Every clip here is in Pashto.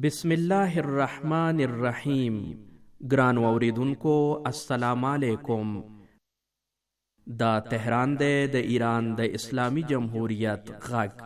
بسم الله الرحمن الرحیم. ګران اوریدونکو السلام علیکم. دا تهران دی د ایران د اسلامی جمهوریت غږ.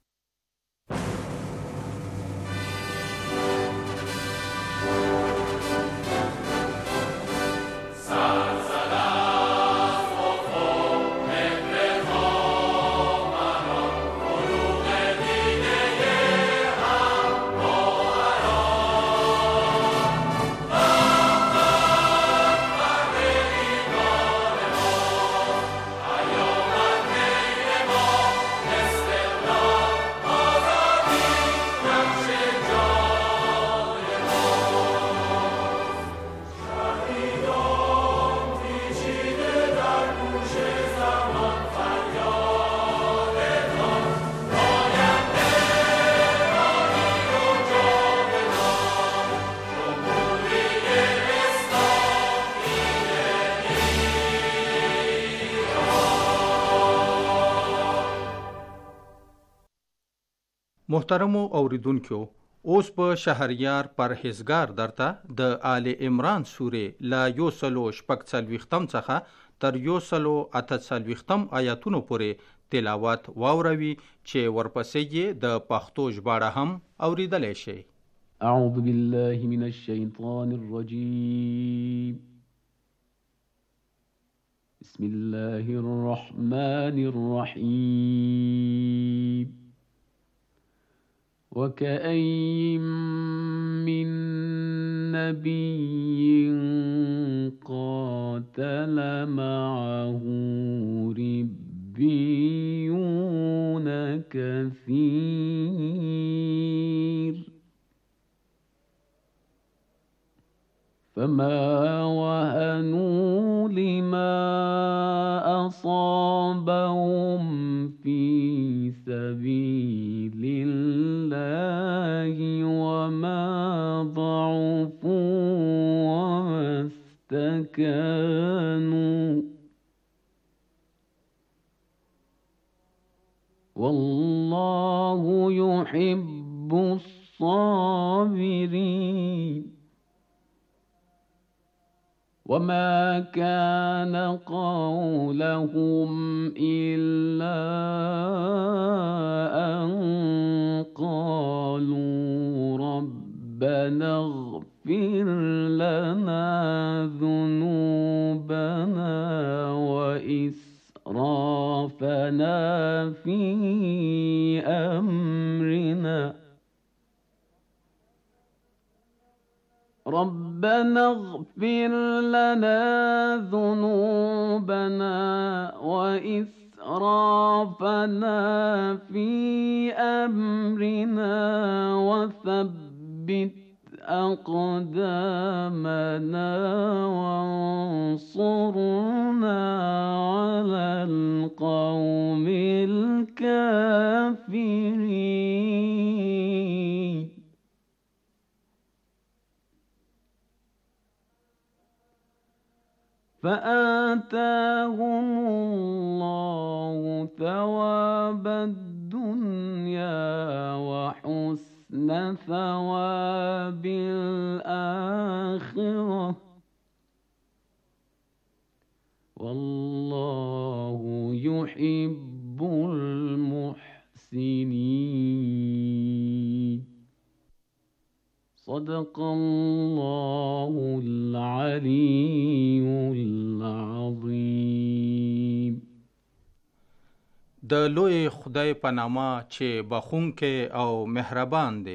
محترمو اوریدونکو، اوس په شهریار پرهیزګار درته د آل عمران سورې لا 146 څخه تر 148 آیاتونو پورې تلاوت واوروي چې ورپسې یې د پښتو ژباړه هم اوریدلی شي. اعوذ بالله من الشیطان الرجیم. بسم الله الرحمن الرحیم. وكأين من نبي قاتل معه ربيون كثير فما وهنوا لما أصابهم في سبيل الله وما ضعفوا وما استكانوا والله يحب الصابرين. وما كان قولهم إلا أن قالوا ربنا اغفر لنا ذنوبنا وإسرافنا في أمرنا ربنا اغفر لنا ذنوبنا وإسرافنا في أمرنا وثبت أقدامنا وانصرنا على القوم الكافرين. فآتاهم الله ثواب الدنيا وحسن ثواب الآخرة والله يحب المحسنين. صدق الله العلي العظيم. د لوی خدای په نامه چې بخښونکی او مهربان دی.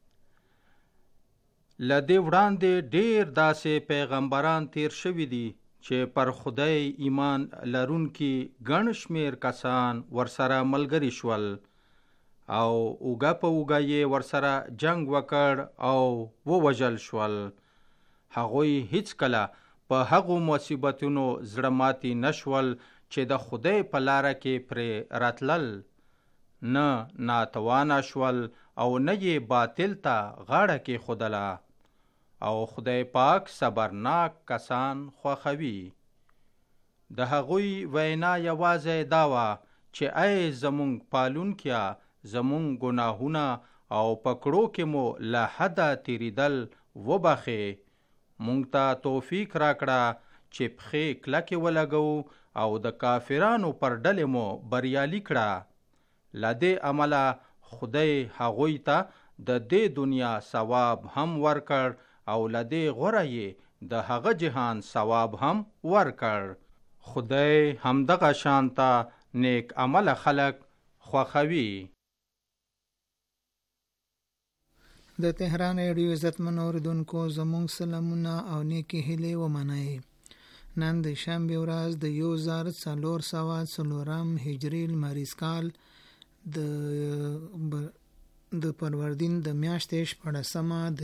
له دې وړاندې ډېر داسې پیغمبران تیر شوي دي چې پر خدای ایمان لرونکي ګڼ شمېر کسان ورسره ملګري شول او اوږه په اوږه یې ورسره جنگ وکړ او ووژل شول. هغوی هیڅکله په هغو مصیبتونو زړه ماتي نشول چې د خدای په لاره کې پرې راتلل. نه ناتوانه شول او نه یې باطل ته غاړه کېښودله. او خدای پاک صبرناک کسان خوښوي. د هغوی وینا یوازې دا وه چې ای زمونږ پالونکیا، زمونږ ګناهونه او پکړو کې مو له حده تیریدل وبخې. مونږ ته توفیق راکړه چې پښې کلکې ولګو او د کافرانو پر ډلې مو بریالي کړه. له دې عمله خدای هغوی ته د دې دنیا ثواب هم ورکړ او له دې غوره یې د هغه جهان ثواب هم ورکړ. خدای همدغه شانته نیک عمل خلق خوښوي. د تهران ریډیو عزتمن اوریدونکو زموږ سلامونه او نیکی هیلې ومنئ. نن د شنبې ورځ د 1404 هجري لمریز کال د فروردین د میاشتې 14مه د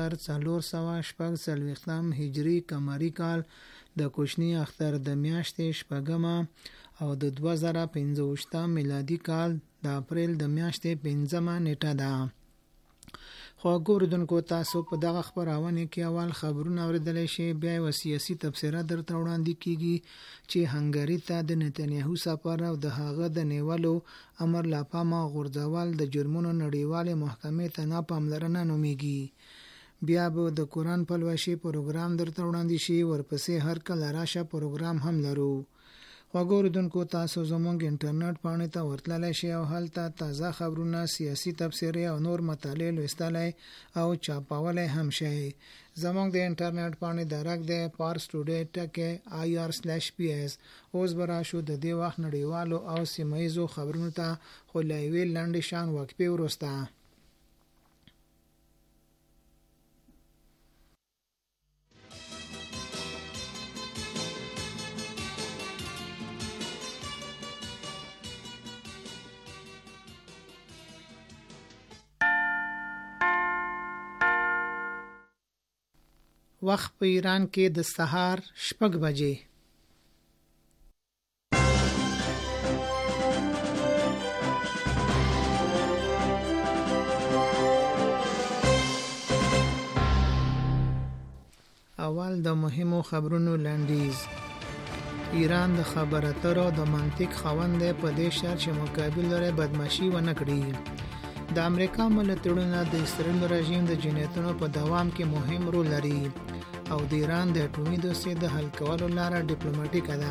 1440 هجري قمري کال د کوچنی اختر د میاشتې 8مه او د 2015 میلادي کال د اپریل د میاشتې 5مه نیټه ده. خو ګوردونکو تاسو په دغه خبرونه کې اول خبرونه اوریدلی شي، بیا یو سیاسي تبصره درته وړاندې کیږي چې هنګری ته د نتنیاهو سفر او د هغه د نیولو امر لا پامه غورځول د جرمونو نړیوالې محکمې ته نه پاملرنه نومیږي. بیا به د قرآن پلوشي پروګرام درته وړاندې شي، ورپسې هر کله راشه پروګرام هم لرو. وګوردونکو تاسو زموږ انټرنیټ پاڼې ته ورتللی شئ او هلته تازه خبرونه، سیاسي تبصرې او نور مطالعې لوستلی او چاپولی هم شئ. زموږ د انټرنیټ پاڼې درک دی parstoday.ir/ps. اوس به راشو د دې وخت نړیوالو او سیمه ییزو خبرونو ته، خو له یوې لنډې شان وقفې وروسته. وخت په ایران کې د سهار 6 بجې. اول د مهمو خبرونو لنډیز. ایران د خبرو اترو د منطق خاوند دی، په دې شرط چې مقابل لري بدمعشي ونه کړي. د امریکا ملتړونه د اسرائیل رژیم د جنایتونو په دوام کې مهم رول لري او د ایران د اټومي دوسیې د حل کولو لاره ډیپلوماټیکه ده.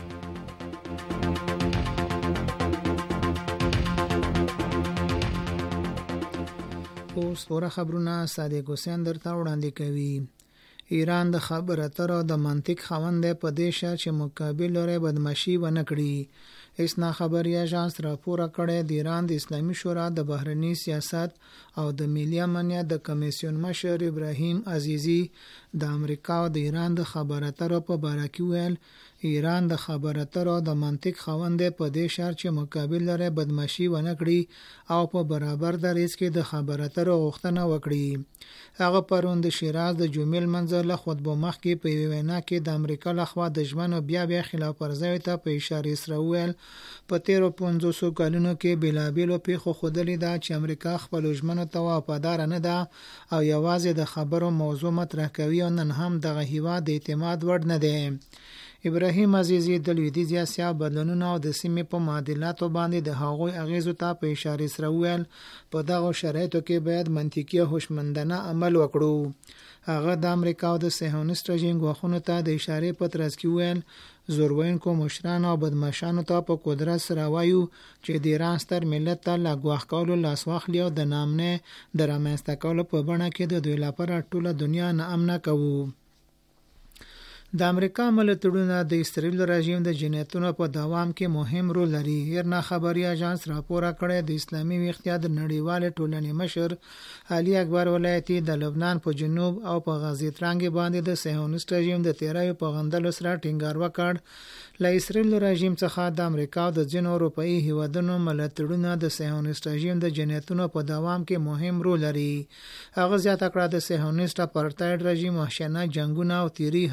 اوس ورا خبرونه صادق حسین درته وړاندې کوي. ایران د خبرو اترو د منطق خاوند دی، په دې شرط چې مقابل لري بدمعشي ونه کړي. اسنا خبري اژانس راپور کړی د ایران د اسلامي شورا د بهرنی سیاست او د ملي امنیت د کمیسیون مشر ابراهیم عزیزی د امریکا او د ایران د خبرو اترو په باره کې ویل ایران د خبرو اترو د منطق خاوند دی، په دې شرط چې مقابل لري بدمعشي ونه کړي او په برابر دریځ کې د خبرو اترو غوښتنه وکړي. هغه پرون د شیراز د جمیل منظر له خطبه مخکې په وینا کې د امریکا لخوا د ژمنو بیا خلاف ورزۍ ته په اشاره سره ویل په 1350 کلونو کې بېلابېلو پیښو ښودلې ده چې امریکا خپل ژمنو ته وفادار نه ده او یوازې د خبرو موضوع مطرح کوي او نن هم دغه هیواد د اعتماد وړ نه دی. ابراهیم عزیزی د لویدیځ اسیا بدلونونو او د سیمې په معادلاتو باندې د هغوی اغیزو ته په اشاره سره ویل په دغه شرایطو کې باید منطقي او هوشمندانه عمل وکړو. هغه د امریکا او د صهیونیست رژیم غوښتنو ته د اشارې په ترڅ کې ویل زورورونکو مشرانو او بدمعشانو ته په قدرت سره وایو چې د ایران ستر ملت ته له ګواښ کولو لاس واخلي او د نامنې د رامنځته کولو په بڼه کې د دوی لپاره ټوله دنیا ناامنه کوو. د امریکا ملتړونه د اسرائیل رژیم د جنایتونو په دوام کې مهم رول لري. ایرنا خبري اژانس راپور کړی د اسلامي ویښتیا د نړیوال ټولنې مشر علي اکبر ولایتي د لبنان په جنوب او په غزې ترانګ باندې د صهیونیست رژیم د تیرایو په غندلو سره ټینګار وکړ. له اسرائیل رژیم څخه د امریکا او د ځینو اروپایي هیوادونو ملتړونه د صهیونیست رژیم د جنایتونو په دوام کې مهم رول لري. هغه زیاته کړه د صهیونیست اپارټایډ رژیم وحشیانه جنگونه او تیری هر ورځ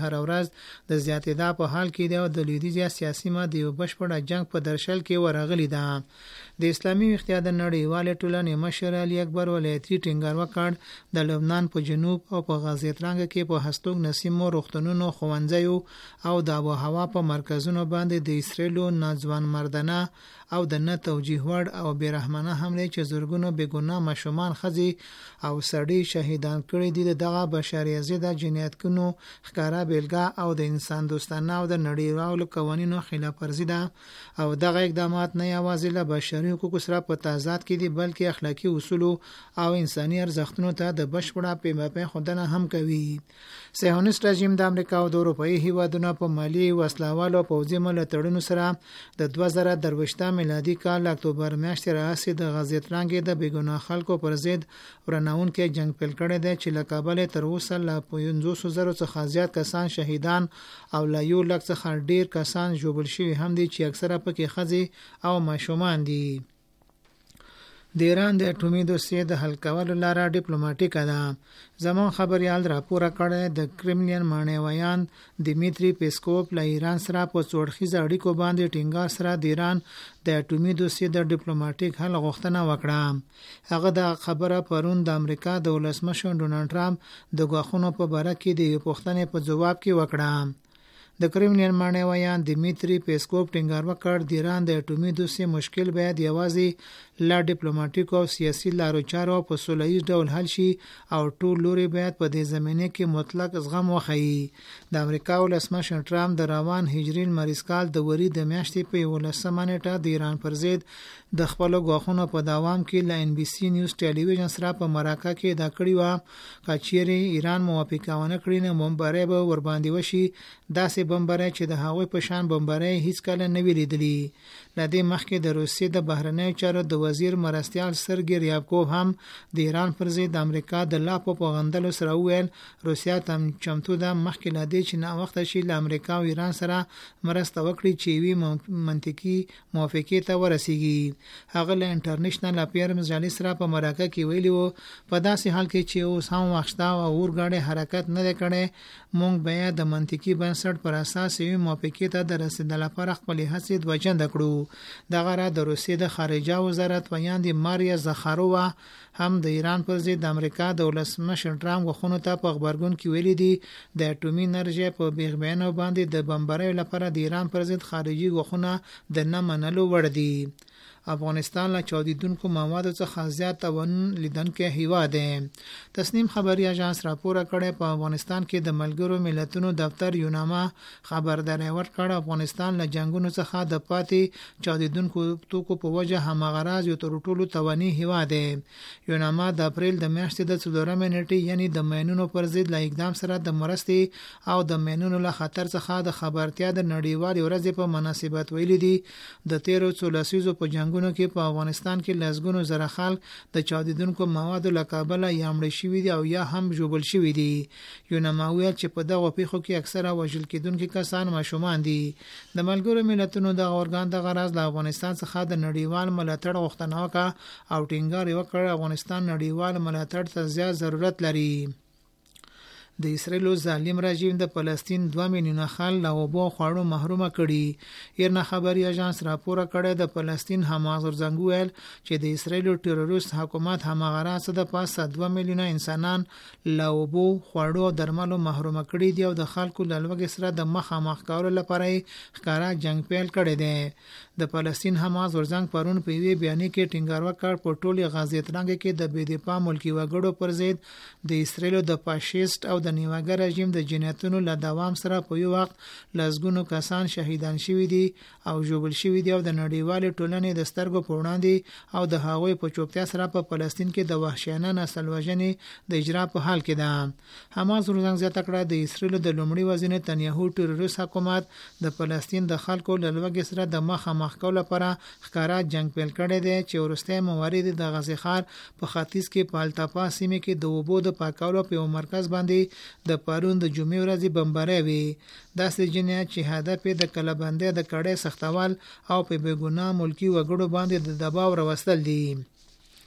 د زیاتېدا په حال کې دی او د لویدیځ سیاسي ماده یو بشپړه جنگ په درشل کې ورغلی ده. د اسلامي اقتصاد نړیوالې ټولنې مشر علي اکبر ولایتي ټینګار وکړ د لبنان په جنوب او په غزې ترنګ کې په هستوګ نسیمو روغتونونو ښوونځیو او د آب و هوا په مرکزونو باندې د اسرائیلو ناځوان مردانه او د نه توجیه وړ او بیرحمانه حمله چې زورګونو بېګناه ماشومان ښځې او سړي شهیدان کړي دي دغه بشري ضد جنایتونو ښکارا بیلګه او د انسان دوستانه او د نړیوالو قوانینو خلاف ورزي ده او دغه اقدامات نه یوازې له بشري حقوقو سره په تضاد کې دي بلکې اخلاقي اصول او انساني ارزښتونو ته د بشپړه پیماپی خودنه هم کوي. صهیونیست رژیم د امریکا او د اروپایي هیوادونو په مالی وسلوالو او پوځي ملاتړونو سره د 2023 میلادي کال اکتوبر میاشتې راهیسې د غزې ترنګ د بېګناه خلکو پر ضد ورانونکی جنگ پیل کړی دی چې له کابل تر اوسه له 500,000 څخه زیات کسان شهیدان او له 100,000 څخه ډیر کسان ژوبل شوي هم دي چې اکثره پکې ښځې او ماشومان دي. د ایران د اټومي دوسیې د حل کولو لاره ډیپلوماټیکه ده. زمون خبريال راپور کړی د کرملین مانیویان دیمیتری پیسکوف له ایران سره په څوړخیز اړیکو باندې ټینګار سره د ایران د اټومي دوسیې د ډیپلوماټیک حل غوښتنه وکړه. هغه د خبره پرون د امریکا د ولسمشر ډونالډ ټرمپ د غواخونو په باره کې د پوښتنې په جواب کې وکړه. د کرملین مانیویان دیمیتری پیسکوف ټینګار وکړ د ایران د اټومي دوسیې مشکل باید یوازې لا ډیپلوماټیک او سیاسي لارو چارو په سولهییز ډول حل شي او ټول لوري باید په دې زمینه کې مطلق زغم وښيي. د امریکا ولسمشر ټرمپ د روان هجري لمریز کال د وري د میاشتې په 11 نیټه د ایران پر ضد د خپل غواخونو په دوام کې ل ان بي سي نیوز ټلویزیون سره په مراکه کې دا کړی و کچيري ایران موافقه ونه کړی نه بمبارۍ به ور باندې وشي داسې بمبارۍ چې د هغوی په شان بمبارۍ هیڅ کله نه ویلې دي. لدې مخکې د روسیې د بهرنیو چارو د وزیر مرستیال سرګي ریابکوف هم د ایران پر ضد د امریکا د لاپو په غندلو سره ویل روسیا تم چمتو ده مخکې لدې چې نه وخت شي له امریکا او ایران سره مرسته وکړي چې وی منطقي موافقه ته ورسیږي. هغه له انټرنیشنل افیر مجلس سره په مراکه کې ویلی وو په داسې حال کې چې اوس هم وخت او اورګاډي حرکت نه کړي مونږ بیا د منطقي بنسټ پر اساس یو موافقه ته د رسیدلو لپاره خپل هڅې دوجنده کړو. دغه را د روسیې د خارجه وزارت ویاندې ماریا زخارووا هم د ایران پر ضد د امریکا د ولسمشر ټرمپ غوښتنو ته په خبرګون کې ویلي دي د اټومي انرژي په بیان باندې د بمبارۍ لپاره د ایران پر ضد خارجي غوښتنه د نه منلو وړ دي. افغانستان له چاودیدونکو موادو څخه زیات توان لیدونکو هیواد دی. تسنیم خبري اژانس راپور کړی په افغانستان کې د ملګرو ملتونو دفتر یوناما خبرداري ورکړه افغانستان له جنگونو څخه د پاتې چاودیدونکو توکو په وجه همغراز یو تر ټولو تواني هیواد دی. یوناما د اپریل د میاشتې د 4 نیټې یعنی د مینونو پر ضد له اقدام سره د مرستې او د مینونو له خطر څخه د خبرتیا د نړیوالې ورځې په مناسبت ویلي دي د 13 لسیزو په جنگونو کې په افغانستان کې لسګونو زره خلک د چاودیدونکو موادو له کابل یا مړ شوي دي او یا هم ژوبل شوي دي. یوناما ویل چې په دغه پیښو کې اکثره وژل کېدونکي کسان ماشومان دي. د ملګرو ملتونو د اورګان د غرض د افغانستان څخه د نړیوال ملاتړ غوښتنه وکړه او ټینګار وکړ افغانستان نړیوال ملاتړ ته زیات ضرورت لري. د اسرائیل ظالم رژیم د فلسطین 2 میلیونه خلک له اوبو خوړو محروم کړي. ایرنا خبري اژانس راپور کړی د فلسطین حماس ورزنګ ویل چې د اسرائیل ټیرریست حکومت همغراس د پاسه 2 میلیونه انسانان له اوبو خوړو درملو محروم کړي دي او د خلکو له لوګي سره د مخامخ کولو لپاره ښکارا جنگ پیل کړی دی. د فلسطین حماس ورزنګ پرون په وی بیان کې ټینګار وکړ په ټولي غزې ترنګ کې د بې دفاع ملکی وګړو پر ضد د اسرائیل د فاشیست او د نیواګر رژیم د جنایتونو له دوام سره په یو وخت لسګونو کسان شهیدان شوي دي او ژوبل شوي دي او د نړیوال ټولنې د سترګو په وړاندې او د هغوی په چوپتیا سره په فلسطین کې د وحشیانه نسل وژنې د اجرا په حال کې ده. حماس ورزنګ زیاته کړه د اسرائیل د لومړي وزیر نتنیاهو ټیرریست حکومت د فلسطین د خلکو له لوګي سره د مخامخ کولو لپاره ښکارا جنگ پیل کړی دی چې ورسته موارد د غزې ښار په ختیځ کې پالتاپا سیمه کې د اوبو د پاکولو په مرکز باندې د پرون د جمعې ورځې بمبارۍ وی. داسې جنایت چې هدف د کلهبندۍ د کړۍ سختول او په بېګناه ملکی وګړو باندې د دباو راوستل دي.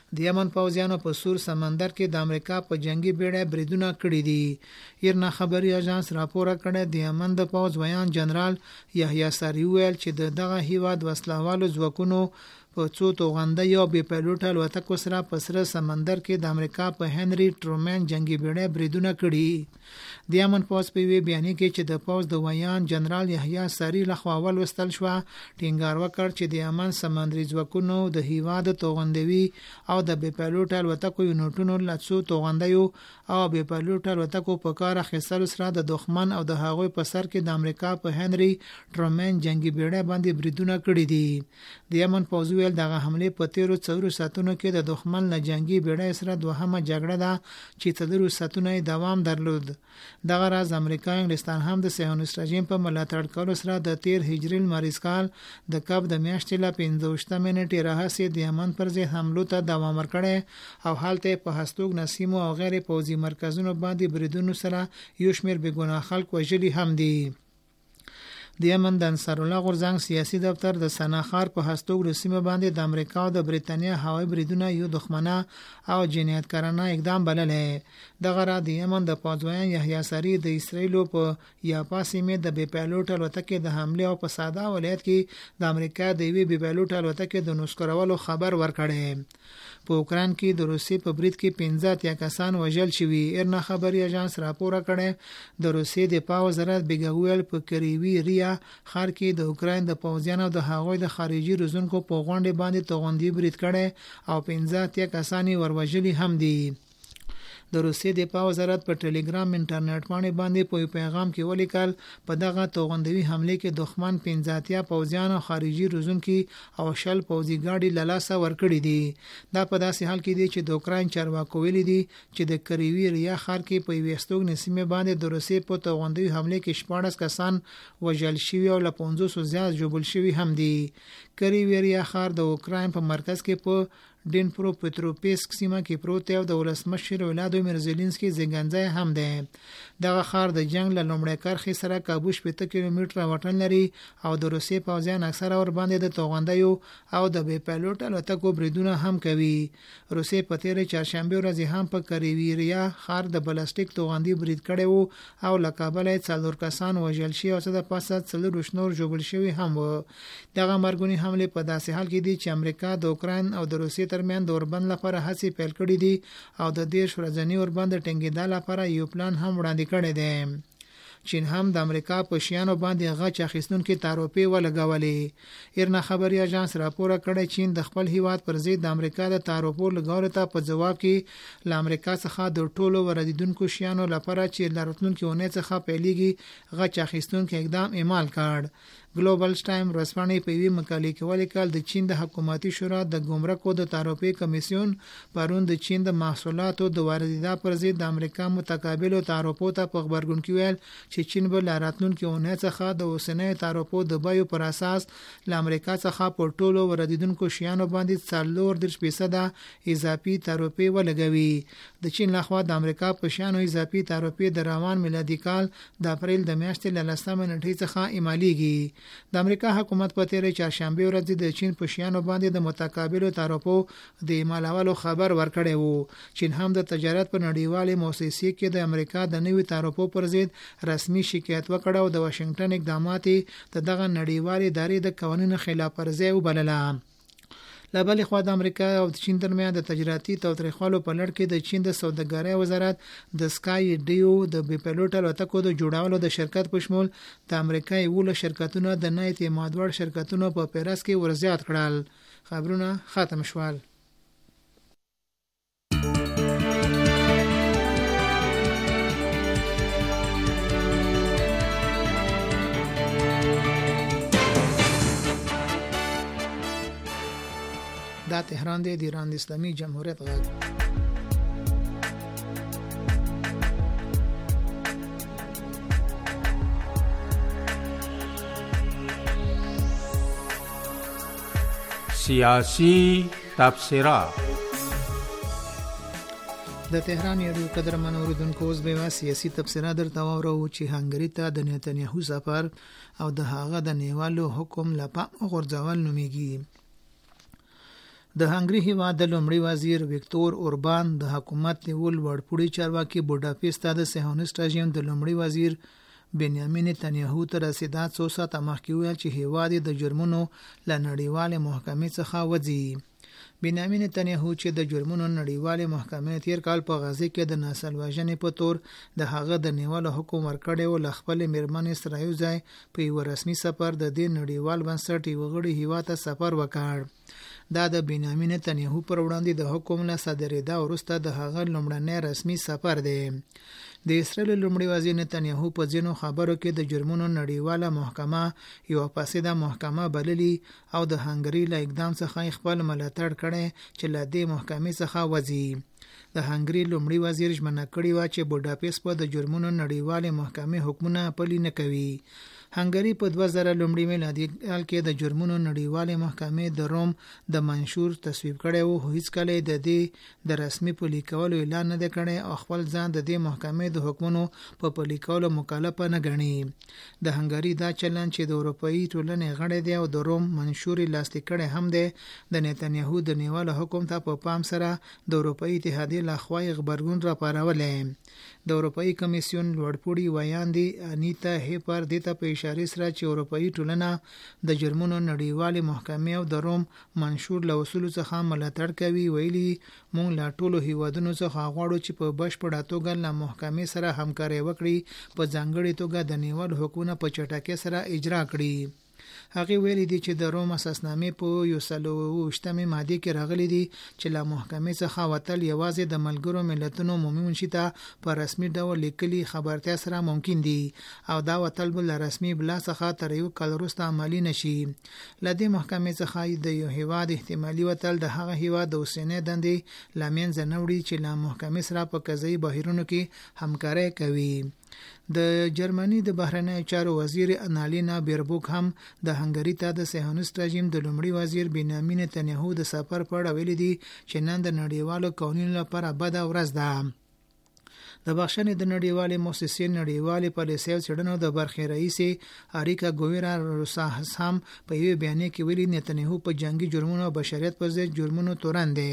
د یمن پوځیانو په سور سمندر کې د امریکا په جنگي بیړۍ بریدونه کړي دي. ایرنا خبري اژانس راپور کړی د یمن د پوځ ویان جنرال یحیی ساری ویل چې دغه هیواد وسلوالو ځواکونو په څو توغنده یو بې پیلوټه الوتکو سره په سره سمندر کې د امریکا په هنري ټرومن جنگي بیړۍ بریدونه کړي. د یمن پوځ په وی بیان کې چې د پوځ د ویان جنرال یحیی ساری لخوا ولوستل شو ټینګار وکړ چې د یمن سمندري ځواکونو د هیواد توغندوي او د بې پیلوټه الوتکو یونټونو له څو توغندیو او بې پیلوټه الوتکو په کار اخیستلو سره د دښمن او د هغوی په سر کې د امریکا په هنري ټرومن جنگي بیړۍ باندې بریدونه کړي دي. د یمن پوځ ویل دغه حمله په 13 ساعتونو کې د دښمن له جنگي بیړۍ سره دوهمه جګړه ده چې 3 ساعتونه دوام درلود. دغه راز امریکا انګلستان هم د صهیونیست رژیم په ملاتړ کولو سره د 13 هجري لمریز کال د کب د میاشتې له 15 منټې راهیسې د یمن پر ضد حملو ته دوام ورکړی او حالت په هستوګ نسیمو او غیر پوځي مرکزونو باندې بریدونو سره یو شمېر بېګناه خلک وژلي هم دي. د یمن د انصار الله غورځنګ سیاسي دفتر د سناخار په هستوګ سیمه باندې د امریکا او د بریتانیا هوایي بریدونه یو دښمنه او جنایتکارانه اقدام بللې. دغه را د یمن د پوځویان یحیی ساری د اسرایلو په یافا سیمه د بې پیلوټ الوتکې د حمله او په ساده ولایت کې د امریکا د یوې بې پیلوټ الوتکې د نسکورولو خبر ورکړی. په اوکران کې د روسیې په برید کې 15 کسان وژل شوي. ایرنا خبري اژانس راپور کړی د روسیې د پاو وزارت بیګویل په کریوی ریا خار کې د اوکران د پوځیانو د هغوی د خارجي روزونکو په غونډې باندې توغندي برید کړي او 15 کسان وروژلي هم دي. د روسیې د پاو وزارت په ټلګرام انټرنیټ باندې په پیغام کې ولیکل په دغه توغندوي حمله کې دښمن 15 پوځیان او خارجي روزونکي او شل پوځي ګاډي له لاسه ورکړي دي. دا په داسې حال کې دی چې د اوکران چارواکو ویلي دي چې د کریوی ریا ښار کې په ویستوګ نسیمه باندې د روسیې په توغندوي حمله کې 14 کسان وژل شوي او له 500 زیات ژوبل شوي هم دي. کریوی ریا ښار د اوکران په مرکز کې په ډینپرو پتروپیسک سیمه کې پروت دی او د ولسمشر ولادیمیر زيلنسکي زنګنځای هم دی. دغه ښار د جنگ له لومړۍ کرښې سره کابو 70 کیلومتره واټن لري او د روسیې پوځیان اکثره ور باندې د توغندیو او د بې پیلوټ الوتکو بریدونه هم کوي. روسیې په تیرې چهارشنبه ورځ هم په کریویریا ښار د بلاسټیک توغندي برید کړی وو او له کابل 4 کسان وژل شوي او څه د پاسه 4 نور ژوبل شوي هم وو. دغه مرګونی حمله په داسې حال کې دي چې امریکا د اوکران او د روسیې ترمن د اوربند لپاره هڅې پیل کړې دي او د دې ورځنی اوربند ټینګېدا لپاره یو پلان هم وړاندې کړی دی. چین هم د امریکا په شیانو باندې غچ اخیستونکو تعرفې ولګولې. ایرنا خبري اژانس راپور کړی چین د خپل هیواد پر ضد د امریکا د تعرفو لګولو ته په جواب کې له امریکا څخه د ټولو وردیدونکو شیانو لپاره چې لرتلونکو اونۍ څخه پیلېږي غچ اخیستونکو اقدام اعمال کړ. ګلوبل ټایم ورځپاڼې په یوه مقالې کې ولیکل د چین د حکومتي شورا د ګمرکو د تعرفې کمیسیون پرون د چین د محصولاتو د واردات پر ضد د امریکا متقابلو تعرفو ته په خبرګون کې ویل چې چین به لاراتلونکو اونۍ څخه د اوسنۍ تعرفو د بیو پر اساس له امریکا څخه په ټولو واردیدونکو شیانو باندې 40% اضافي تعرفې ولګوي. د چین لخوا د امریکا په شیانو اضافي تعرفې د روان میلادي کال د اپریل د میاشتې له 10 نیټې څخه اعمالېږي. د امریکا حکومت په تیرې چهارشنبه ورځ د چین په شیانو باندې د متقابلو تعرفو د اعمالولو خبر ورکړی وو. چین هم د تجارت په نړیوالې موسسې کې د امریکا د نوي تعرفو پر ضد رسمي شکایت وکړ او د واشنگټن اقدامات د دغه نړیوالې ادارې د قوانینو خلاف ورزي وبلله. له بلې خوا د امریکا او د چین ترمنځ د تجارتي تاوتریخوالو په لړ کې د چین د سوداګرۍ وزارت د سکای ډیو د بې پیلوټ الوتکو د جوړولو د شرکت په شمول د امریکا یو شرکتونو د نه اعتماد وړ شرکتونو په پیرس کې ورزیات کړل. خبرونه ختم شول. دا تهران دی د ایران د اسلامي جمهوریت غږ. سیاسی تبصره د تهران یو قدرمن اوریدونکو اوس به سیاسي تبصره درته واورو چې هنګری ته د نتنیاهو سفر او د هغه د نیولو حکم لپاره غورځول نومیږي. د هنګري هیواد د لومړي وزیر ویکتور اوربان د حکومت نیول وړپوړي چارواکي بوداپست ته د صهیونیست رژیم د لومړي وزیر بنیامین نتنیاهو ته رسیدات څو ساعته مخکې ویل چې هیواد د جرمونو له نړیوالې محکمې څخه وځي. بنیامین نتنیاهو چې د جرمونو نړیوالې محکمې تیر کال په غزه کې د نسل وژنې په تور د هغه د نیولو حکم ورکړی و، له خپلې میرمنې سره یو ځای په یو رسمي سفر د دې نړیوال بنسټ یو غړي هیواد ته سفر وکړ. دا د بنیامین نتنیاهو پر وړاندې د حکم له صادرېدا وروسته د هغه لومړنی رسمي سفر دی. د اسرائیل لومړي وزیر نتنیاهو په ځینو خبرو کې د جرمونو نړیواله محکمه یو فاسده محکمه بللی او د هنګري له اقدام څخه خپل ملاتړ کړي چې له دې محکمې څخه وځي. د هنګري لومړي وزیر ژمنه کړې وه چې بوداپست په د جرمونو نړیوالې محکمې حکمونه پلي نه کوي. هنګري په 2000 لومړي میلادي کال کې د جرمونو نړیوالې محکمې د روم د منشور تصویب کړی و، خو هیڅ کله د دې د رسمي پلي کولو اعلان نه دی کړی او خپل ځان د دې محکمې د حکمونو په پلي کولو مکلفه نه ګڼي. د هنګري دا چلن چې د اروپایي ټولنې غړی دی او د روم منشور لاسلیک کړی هم دی، د نتنیاهو د نیولو حکم ته په پام سره د اروپایي اتحادیې لخوا غبرګون راپارولی. د اروپایي کمیسیون لوړپوړي ویاندې انیتا هیپر دې ته په اشاره سره چې اروپایي ټولنه د جرمونو نړیوالې محکمې او د روم منشور له اصولو څخه ملاتړ کوي، ویلي موږ له ټولو هیوادونو څخه غواړو چې په بشپړه توګه له محکمې سره همکاري وکړي، په ځانګړې توګه د نیول حکمونه په چټکۍ سره اجرا کړي. هغه ویلي دي چې د روم اساسنامې په 128مې ماده کې راغلي دي چې له محکمې څخه وتل یوازې د ملګرو ملتونو عمومي منشي ته په رسمي ډول لیکلي خبرتیا سره ممکن دي او دا وتل بل رسمي بلا څخه تر یو کال وروسته عملي نشي. له دې محکمې څخه د یو هیواد احتمالي وتل د هغه هیواد د اوسنۍ دندې له منځه نه وړي چې له محکمې سره په قضایي بهیرونو کې همکاري کوي. د جرمني د بهرنیو چارو وزیر انالینا بیربوک هم د هنګري ته د صهیونیست رژیم د لومړي وزیر بنیامین نتنیاهو د سفر په اړه ویلي دي چې نن د نړیوالو قوانینو لپاره بده ورځ ده. د بخښنې د نړیوالې مؤسسې نړیوالې پالیسۍ او څېړنو د برخې رئیس اریکا ګویرا روساس هم په یوه بیانیه کې ویلي نتنیاهو په جنگي جرمونو او بشریت پر ضد جرمونو تورن دی.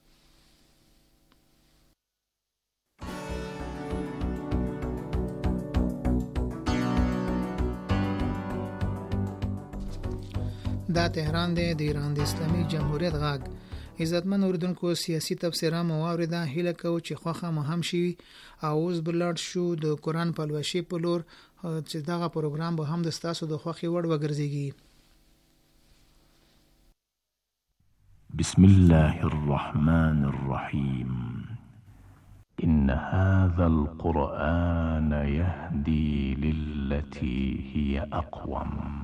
دا تهران دی، د ایران د اسلامي جمهوریت غږ. عزتمن اوریدونکو، سیاسي تبصره مو واورېده. هیله کوو چې خوښه مو هم شي او اوس بلاد شو د قرآن پلوشي په لور چې دغه پروګرام به هم د ستاسو د خوښې وړ وګرځېږي. بسم الله الرحمن الرحيم. إن هذا القرآن يهدي للتي هي أقوم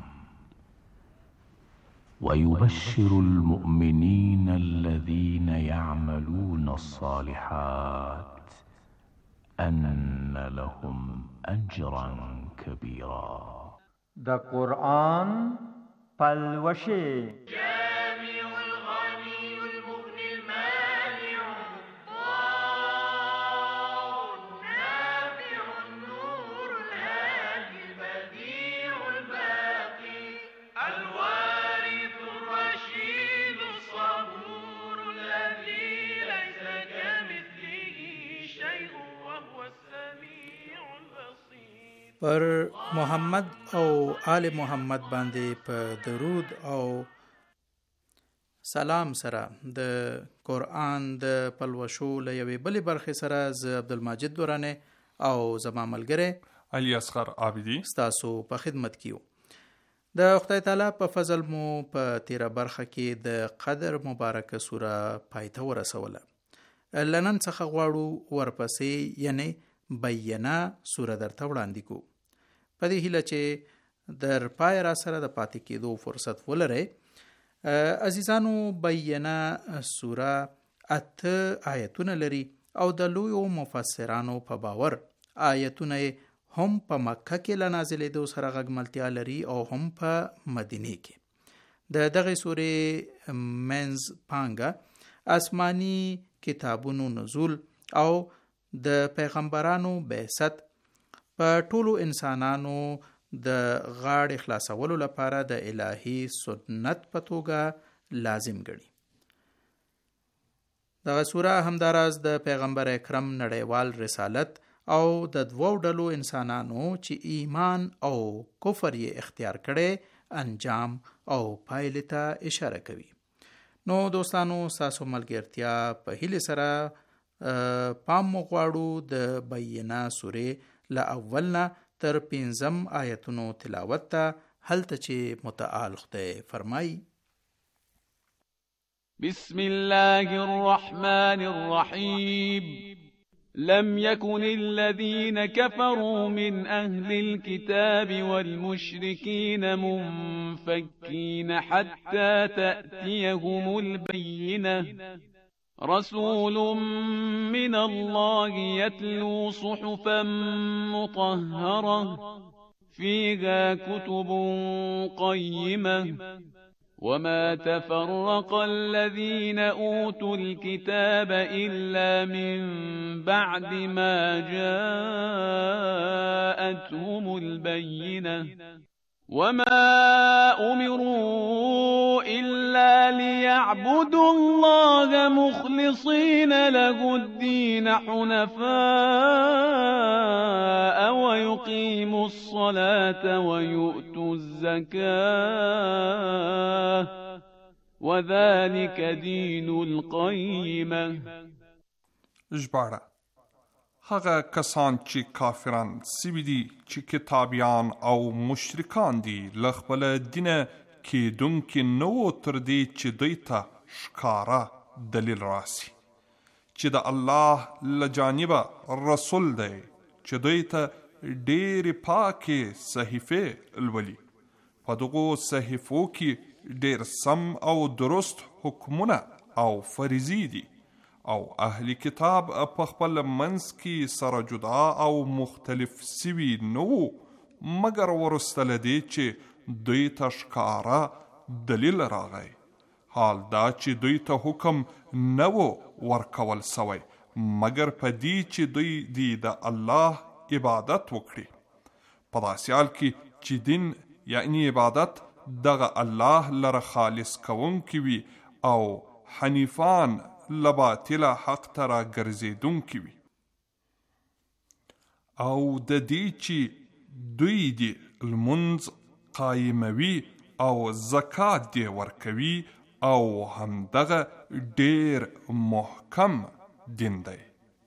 ويبشر المؤمنين الذين يعملون الصالحات أن لهم أجرا كبيرا. د قرآن پلوشي پر محمد او آل محمد باندې په درود او سلام سره د قرآن د پلوشو له یوې بلې برخې سره زه عبدالماجد دوراني او زما ملګری علي اصغر عابدي ستاسو په خدمت کیو. د خدای تعالی په فضل مو په تیره برخه کې د قدر مبارکه سوره پایته ورسوله. لنن څخه غواړو ورپسې یعنی بینا سوره درته وړاندې کو. په دې هیله چې در پای را سره د پاتې کېدو فرصت ولرئ. عزیزانو، بینا سوره 8 آیتونه لري او د لویو مفسرانو په باور آیتونه هم په مکه کې له نازلېدو سره غږملتیا لري او هم په مدینه کې. د دغه سورې منز پانګه آسمانی کتابونو نزول او د پیغمبرانو بعثت په ټولو انسانانو د غاړې خلاصولو لپاره د الهي سنت په توګه لازم ګڼي. دغه سوره همداراز د پیغمبر اکرم نړیوال رسالت او د دوو ډلو انسانانو چې ایمان او کفر یې اختیار کړي انجام او پایلې ته اشاره کوي. نو دوستانو ساسو ملګرتیا په هیله سره پام مو غواړو د بینه سورې له اولنا تر 5 آیتونو تلاوت ته، هلته چې متعال خدای فرمایي: بسم الله الرحمن الرحيم لم يكن الذين كفروا من أهل الكتاب والمشركين منفكين حتى تأتيهم البينة رسول من الله يتلو صحفا مطهرة فيها كتب قيمة وما تفرق الذين أوتوا الكتاب إلا من بعد ما جاءتهم البينة وما أمروا إلا ليعبدوا الله مخلصين له الدين حنفاء ويقيموا الصلاة ويؤتوا الزكاة وذلك دين القيمة. ژباړه: هغه کسان چې کافران سوي دي چې کتابیان او مشرکان دي له خپل دینه کیدونکي نه وو تر دې چې دوی ته ښکاره دلیل راسي چې د الله له جانبه رسول دی چې دوی ته ډېرې پاکې صحیفې لولي. په دغو صحیفو کې ډېر سم او درست حکمونه او فریضې دي او اهلی کتاب په خپل منځ کې سره جدا او مختلف سوي نه وو مګر وروسته له دې چې دوی ته ښکاره دلیل راغی. حال دا چې دوی ته حکم نه وو ورکول سوی مګر په دې چې دوی دی د الله عبادت وکړي. په داسې حال کې چې دین یعنی عبادت دغه الله لره خالص کوونکی وي او حنیفان لباطل حق ترا ګرځیدونکي وي او د دې چې دوی دې لمونځ قایموي او زکات دې ورکوي او همدغه ډېر محکم دین دی.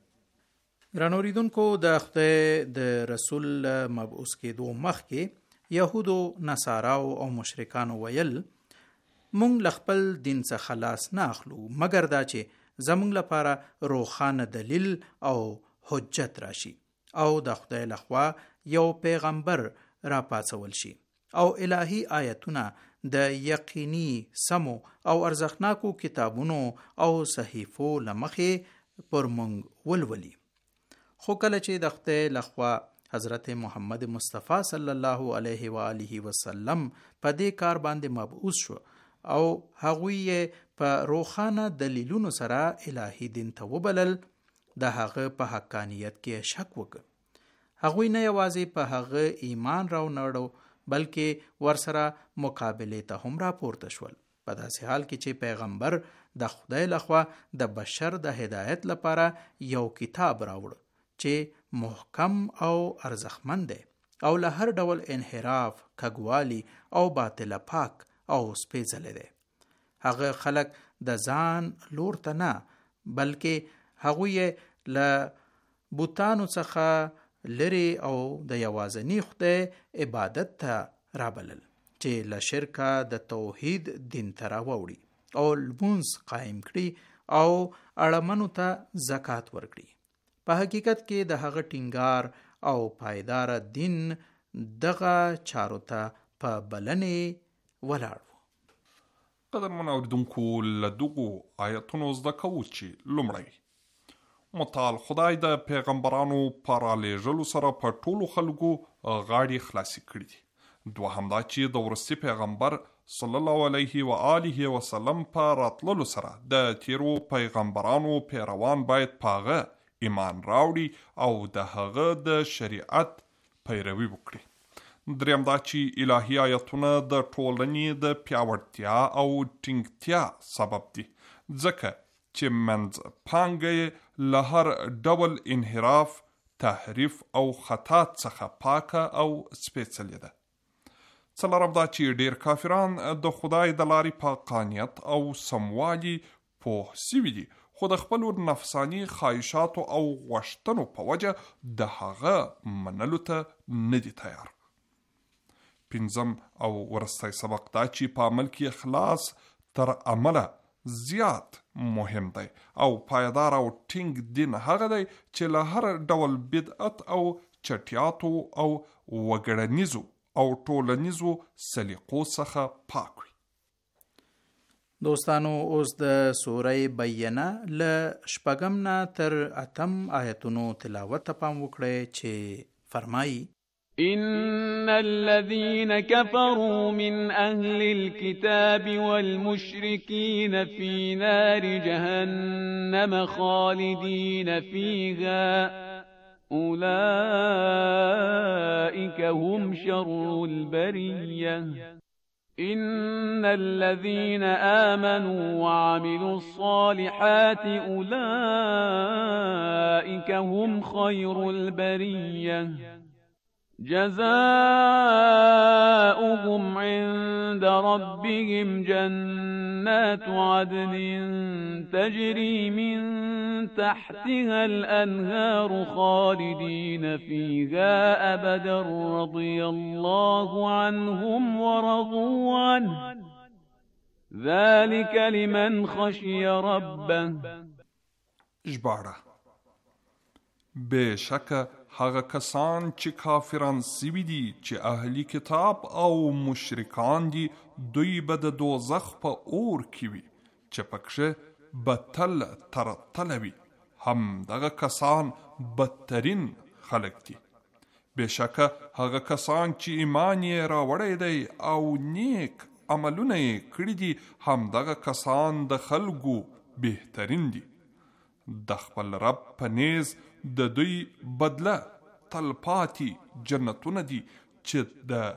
ګرانو اوریدونکو، د خدای د رسول مبعوث کېدو مخکې یهودو، نصاراو او مشرکانو ویل مونږ له خپل دین څخه خلاص نه اخلو مګر دا چې زمونږ لپاره روښانه دلیل او حجت راشي او د خدای لخوا یو پیغمبر را پاڅول شي او الهی آیتونه د یقیني سمو او ارزښتناکو کتابونو او صحیفو لمخې پر مونږ ولولي. خو کله چې د خدای لخوا حضرت محمد مصطفی صلی الله علیه و آله وسلم په دې کار باندې مبعوث شو او هغوی په روښانه دلیلونو سره الهی دین ته وبلل، د هغه په حقانیت کې شک وکړ. هغوی نه یوازې په هغه ایمان راونړو بلکې ورسره مقابله ته هم راپورته شول. په داسې حال کې چې پیغمبر د خدای لخوا د بشر د هدایت لپاره یو کتاب راوړ چې محکم او ارزښتمن دی او له هر ډول انحراف، کږوالي او باطل پاک او سپېڅلی دی. هغه خلق د ځان لور ته نه بلکې هغوی له بوتانو څخه لري او د یوازني خدای عبادت ته رابلل چې له شرکه د توحید دین ته راوړي او لمونځ قائم کړي او اړمنو ته زکات ورکړي. په حقیقت کې د هغه ټینګار او پایدار دین دغه چارو ته په بلنې ولاړ و. قدرمن اوریدونکو، له دغو آیتونو زده کوو چې لومړی متعال خدای د پیغمبرانو په رالیږلو سره په ټولو خلکو غاړې خلاصې کړي دي. دوهم دا چې د وروستي پیغمبر صلی الله علیه و آله وسلم په راتللو سره د تیرو پیغمبرانو پیروان باید په هغه ایمان راوړي او د هغه د شریعت پیروي وکړي. دریم دا چې الهي آیتونه د ټولنې د پیاوړتیا او ټینګتیا سبب دي، ځکه چې منځ پانګه له هر ډول انحراف، تحریف او خطا څخه پاکه او سپېڅلې ده. څلورم دا چې ډیر کافران د خدای د لارې په قانیت او سموالي پوه سوي دي، خو د خپلو نفساني خواهشاتو او غوښتنو په وجه د هغه منلو ته نه دي تیار. پنځم او وروستی سبق دا چې په عمل کې اخلاص تر عمله زیات مهم دی او پایدار او ټینګ دین هغه دی چې له هر ډول بدعت او چټیاتو او وګړنیزو او ټولنیزو سلیقو څخه پاک وي. دوستانو، اوس د سوره بینه له 6 نه تر 8 آیتونو تلاوت ته پام وکړئ چې فرمایي: إن الذين كفروا من أهل الكتاب والمشركين في نار جهنم خالدين فيها أولئك هم شر البرية إن الذين آمنوا وعملوا الصالحات أولئك هم خير البرية جزاؤهم عند ربهم جنات عدن تجري من تحتها الأنهار خالدين فيها أبدا رضي الله عنهم ورضوا عنه ذلك لمن خشي ربه. ژباړه: بېشکه هغه کسان چې کافران سوي دي چې اهلی کتاب او مشرکان دي، دوی به د دوزخ په اور کې وي چې پکښه به تل تر تله وي. هم دغه کسان بدترین خلق دي. بېشکه هغه کسان چې ایمان یې راوړی دی او نیک عملونه یې کړي دي، هم دغه کسان د خلکو بهترین دي. د خپل رب په نیز د دوی بدله تلپاتی جنتونه دي چې د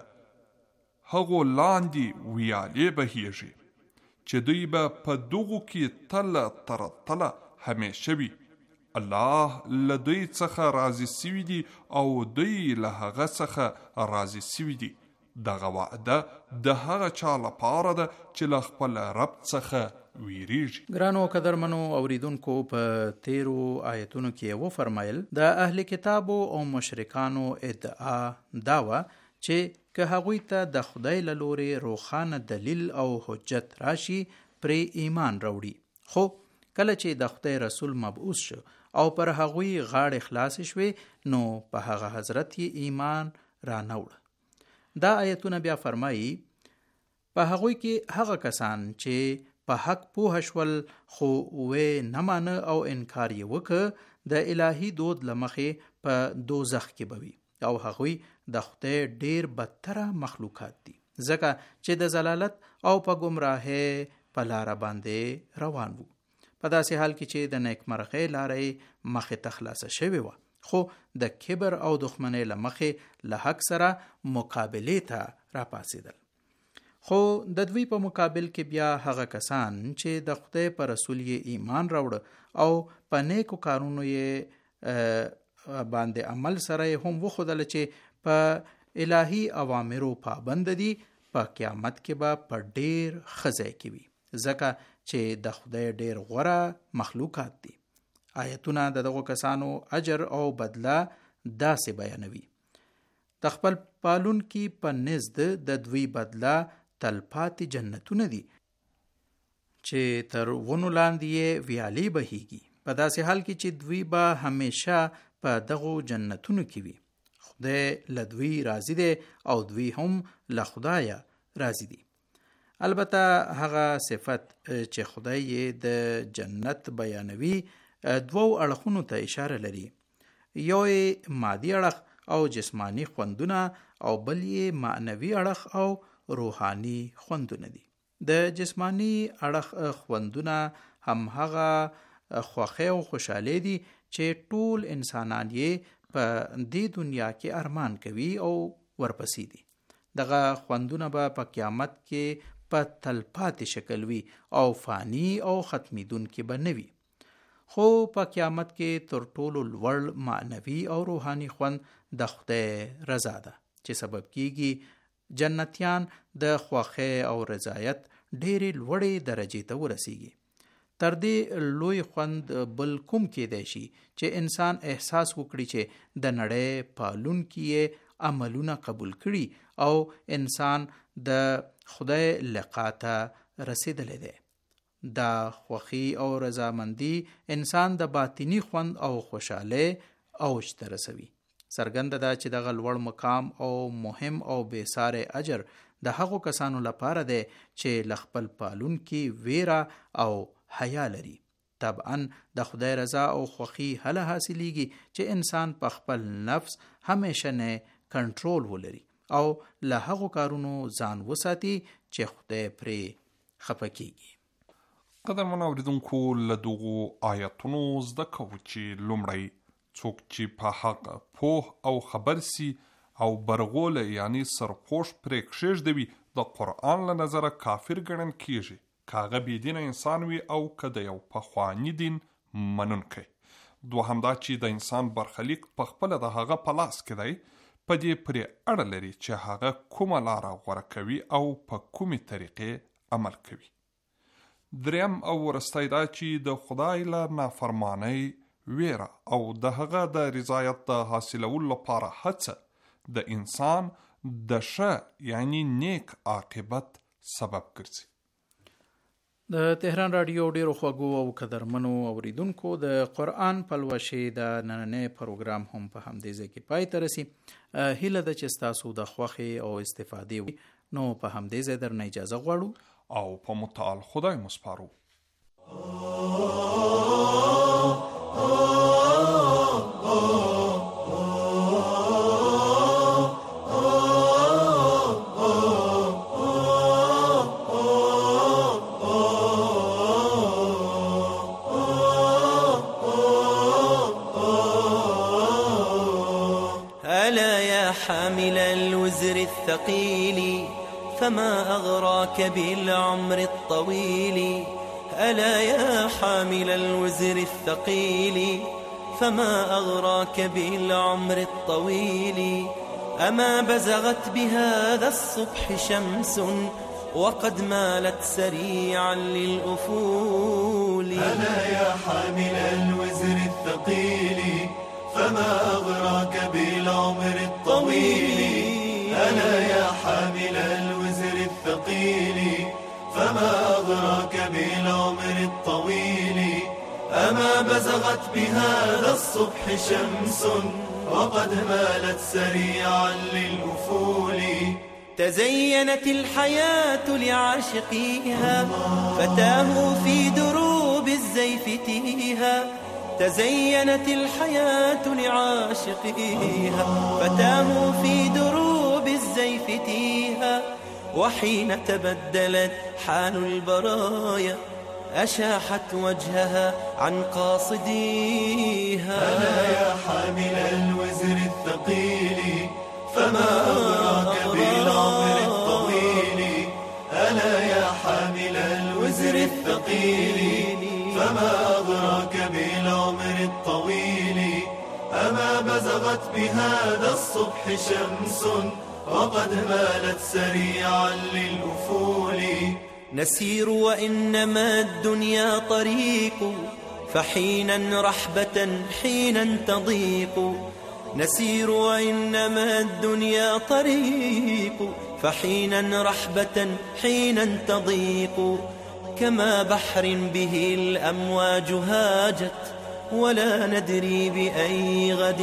هغو لاندې ویالې بهیږي چې دوی به په دغو کې تل تر تله همیشه وي. الله له دوی څخه راضي سوي دي او دوی له هغه څخه راضي سوي دي. دغه وعده د هغه چا لپاره ده چې له خپل رب څخه ویریږي. ګرانو قدرمنو اوریدونکو، په تیرو آیتونو کې وفرمایل د اهل کتابو او مشرکانو ادعا دا وه چې که هغوی ته د خدای له لورې روښانه دلیل او حجت راشي پرې ایمان راوړي، خو کله چې د خدای رسول مبعوث شو او پر هغوی غاړې خلاصې شوې، نو په هغه حضرت یې ایمان را نه وړه. دا آیتونه بیا فرمایي په هغوی کې هغه کسان چې په حق پوه شول خو وې نه مانه او انکار یې وکړ، د الهي دود له مخې په دوزخ کې به وي او هغوی د خدای ډیر بدتره مخلوقات دي، ځکه چې د ضلالت او په ګمراهۍ په لاره باندې روان وو. په داسې حال کې چې د نیکمرغۍ لاره مخې ته خلاصه شوې وه، خو د کبر او دښمنۍ له مخې له حق سره مقابلې ته راپاڅېدل. خو د دوی په مقابل کې بیا هغه کسان چې د خدای پر رسول یې ایمان راوړ او په نیکو کارونو یې باندې عمل سره هم وښودل چې په الهي اوامرو پابند دي، په قیامت کې به په ډیر ښه ځای کې وي، ځکه چې د خدای ډیر غوره مخلوقات دي. آیتونه د دغو کسانو اجر او بدله داسې بیانوي: د خپل پالونکي په نزد د دوی بدله تلپاتې جنتونه دي چې تر ونو لاندې یې ویالې بهیږي، په داسې حال کې چې دوی به همیشه په دغو جنتونو کې وي. خدای له دوی راضي دی او دوی هم له خدایه راضي دي. البته هغه صفت چې خدای د جنت بیانوي دوو اړخونو ته اشاره لري، یو یې مادي اړخ او جسمانی خوندونه او بل یې معنوي اړخ او روحانی خوندونه دي. د جسمانی اړخ خوندونه هم هغه خوښۍ او خوشحالي دي چې ټول انسانان یې په دې دنیا کې ارمان کوي او ورپسې دي. دغه خوندونه به په قیامت کې په تلپاتې شکل وي او فانی او ختمیدونکې به نه وي. خو په قیامت کې تر ټولو لوړ معنوي او روحاني خوند د خدای رضا ده چې سبب کیږي جنتیان د خوښۍ او رضایت ډېرې لوړې درجې ته ورسیږي. تر دې لوی خوند بل کوم کېدای شي چې انسان احساس وکړي چې د نړۍ پالونکي یې عملونه قبول کړي او انسان د خدای لقا ته رسیدلی دی. دا خوښي او رضامندي انسان د باطنی خوند او خوشحاله اوج ته رسوي. څرګنده ده چې دغه لوړ مقام او مهم او بېساري اجر د هغو کسانو لپاره دی چې له خپل پالونکي ویره او حیا لري. طبعا د خدای رضا او خوښي هله حاصلېږي چې انسان په خپل نفس همیشه نه کنټرول ولري او له هغو کارونو ځان وساتي چې خدای پرې خفه کیږي. قدرمن اوریدونکو، له دغو آیتونو زده کوو چې لومړی څوک چې په حق پوه او خبر سي او برغوله یعنی سرپوش پرې کښېږدوي د قرآن له نظره کافر ګڼل کیږي، که هغه بېدینه انسان وي او که د یو پخواني دین منونکی. دوهم دا چې د انسان برخلیک په خپله د هغه په لاس کې دی، په دې پرې اړه لري چې هغه کومه لاره غوره کوي او په کومې طریقې عمل کوي. دریم او وروستی دا چې د خدای له نافرمانۍ ویره او د هغه د رضایت د حاصلولو لپاره هڅه د انسان د ښه یعنی نیک عاقبت سبب ګرځي. د تهران رادیو ډیرو خوږو او قدرمنو اوریدونکو، د قرآن پلوشې د نننۍ پروګرام هم په همدې ځای کې پای ته رسي. هیله ده چې ستاسو د خوښې او استفادې وي، نو په همدې ځای درنه اجازه غواړو او په متعال خدای مسپارو. ألا يا حامل الوزر الثقيل فما أغراك بالعمر الطويل. ألا يا حامل الوزر الثقيل فما أغراك بالعمر الطويل. أما بزغت بهذا الصبح شمس وقد مالت سريعا للأفول. ألا يا حامل الوزر الثقيل فما أغراك بالعمر الطويل. ألا يا حامل الوزر الثقيل فما أغراك بالعمر الطويل. أما بزغت بهذا الصبح شمس وقد مالت سريعا للأفول. تزينت الحياة لعاشقيها فتاهوا في دروب الزيف تيها. تزينت الحياة لعاشقيها فتاهوا في دروب الزيف تيها. وحين تبدلت حال البرايا أشاحت وجهها عن قاصديها. ألا يا حامل الوزر الثقيل فما أغراك بالعمر الطويل. ألا يا حامل الوزر الثقيل فما أغراك بالعمر الطويل. أما بزغت بهذا الصبح شمس وقد مالت سريعا للأفول. نسير وإنما الدنيا طريق فحينا رحبة حينا تضيق. نسير وإنما الدنيا طريق فحينا رحبة حينا تضيق. كما بحر به الأمواج هاجت ولا ندري بأي غد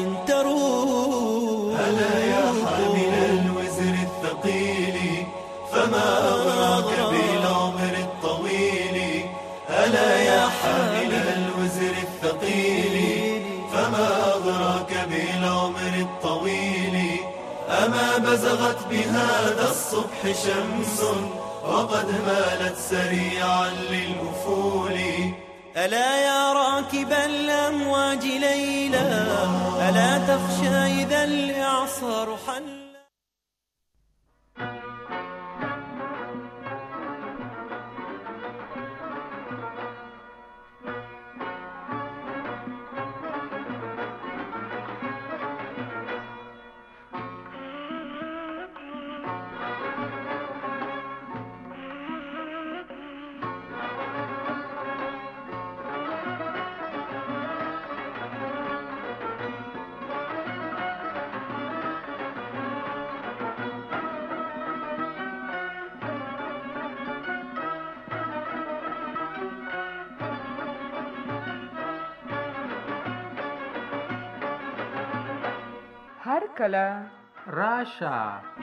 تروح. ألا يا حامل الوزر الثقيل فما أغراك بالعمر الطويل. ألا يا حامل الوزر الثقيل فما أغراك بالعمر الطويل. أما بزغت بهذا الصبح شمس وقد مالت سريعا للأفول. ألا يا راكب الأمواج ليلا ألا تخشى إذا الإعصار حل. هر کله راشه.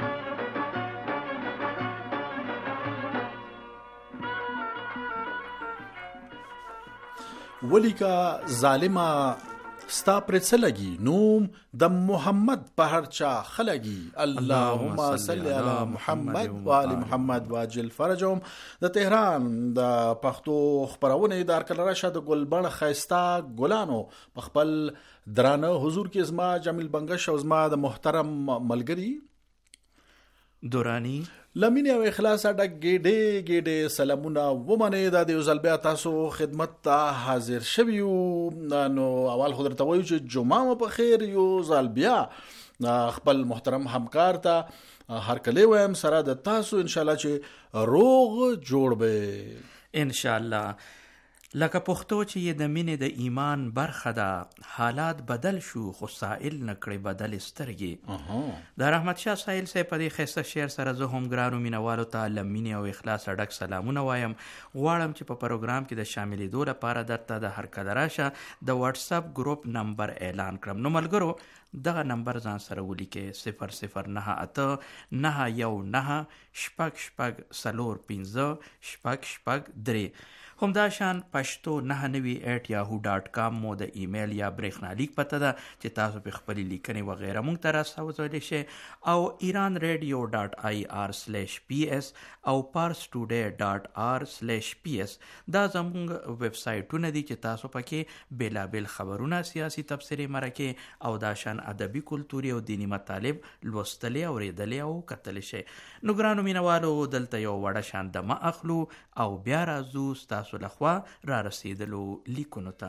ولیکا ظالما ستا پر څه لګي نوم د محمد په هر چا خلګي. اللهم صل علی محمد و آل محمد واجل فرجهم. د تهران د پښتو خبرونه اداره کړه راشه د ګلبن خيستا ګلانو په خپل درانه حضور کې زما جمیل بنگش او زما د محترم ملګری دورانی لمینه او اخلاص ډک ګډه سلامونه ومنه د زلبیا تاسو خدمت ته حاضر شویو. نو اول خو درته وایو چې جمعه په خیر یو زلبیا خپل محترم همکار ته هر کله وایم سره د تاسو ان شاء الله چې روغ جوړ به ان شاء الله. لکه پښتو چې د مینې د ایمان برخه ده، حالات بدل شو خو سائل نکړي بدل سترګي. د رحمت شاه سائل صاحب په دې خسته شعر سره زه هم ګرانو مینوالو ته لمینې او اخلاص ډک سلامونه وایم. غواړم چې په پروګرام کې د شاملېدو لپاره درته د هر کله راشه د واتس اپ ګروپ نمبر اعلان کړم. نو ملګرو دغه نمبر ځان سره ولیکئ 0098 919 شپږ څلور پنځه شپږ درې. همدا شان پښتو 99@yahoo.com مو د ایمیل یا برېښنالیک پته ده چې تاسو په خپل لیکنې و غیره مونږ ته راوستلی شئ، او iranradio.ir/ps او parstoday.r/ps دا زموږ ویب سایټونه دي چې تاسو پکې بیلابل خبرونه، سیاسي تبصرې، مرکې او دا شان ادبي، کلتوري او دینی مطالب لوستلی، اوریدلی او کتلی شئ. نو ګرانو مینوالو دلته یو وړه شان دمه اخلو او بیا راځو تاسو لخوا را رسیدلو لیکونو ته.